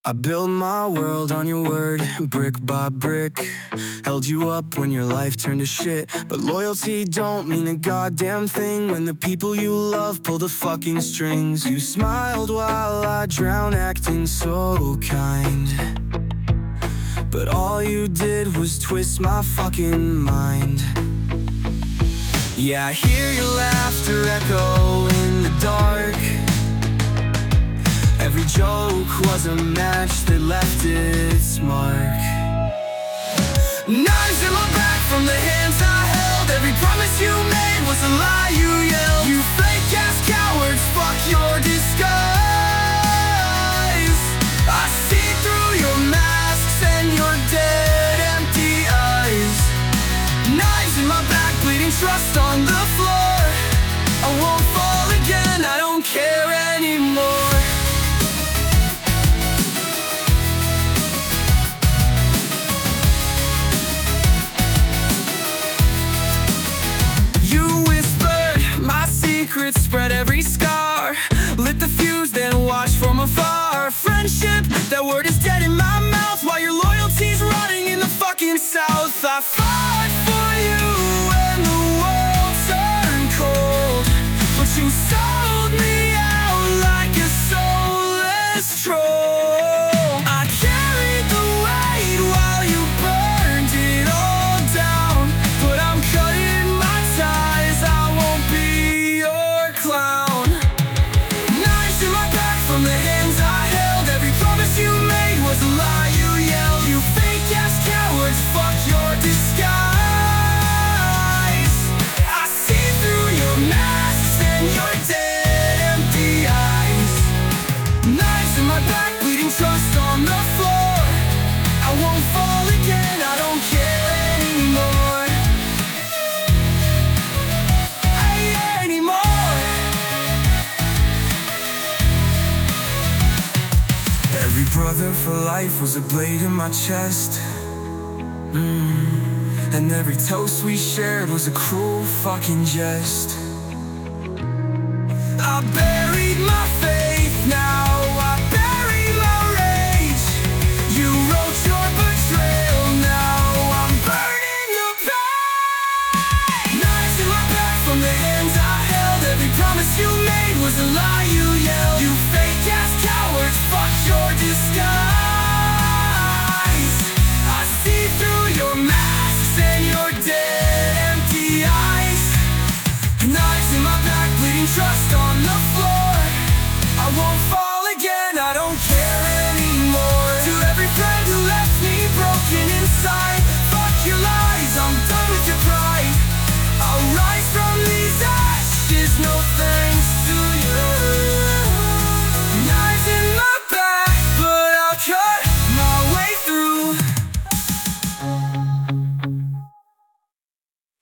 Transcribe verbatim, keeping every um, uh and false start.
I built my world on your word, brick by brick. Held you up when your life turned to shit. But loyalty don't mean a goddamn thing when the people you love pull the fucking strings. You smiled while I drowned, acting so kind, but all you did was twist my fucking mind. Yeah, I hear your laughter echo in the dark. Every joke was a match that left its mark. Knives in my back from the hands I held. Every promise you made was a lie you yelled. You fake-ass cowards, fuck your disguise. I see through your masks and your dead, empty eyes. Knives in my back, bleeding trust on the floor. I won't fall again, I don't care anymore. Secrets spread every scar. Lit the fuse, then watched from afar. Friendship, that word is dead in my mouth, while your loyalty's rotting in the fucking south. I fought for you when the world turned cold, but you sold me out like a soulless troll. I carried the weight while you burned it all down, but I'm cutting my ties, I won't be clown. Knives in my back from the hands I held. Every promise you made was a lie you yelled. You fake-ass cowards, fuck your disguise. I see through your masks and your dead, empty eyes. Knives in my back, bleeding trust on the floor. I won't fall again, I don't care anymore. Hey, anymore. Every brother for life was a blade in my chest, mm. And every toast we shared was a cruel fucking jest. I buried my faith now.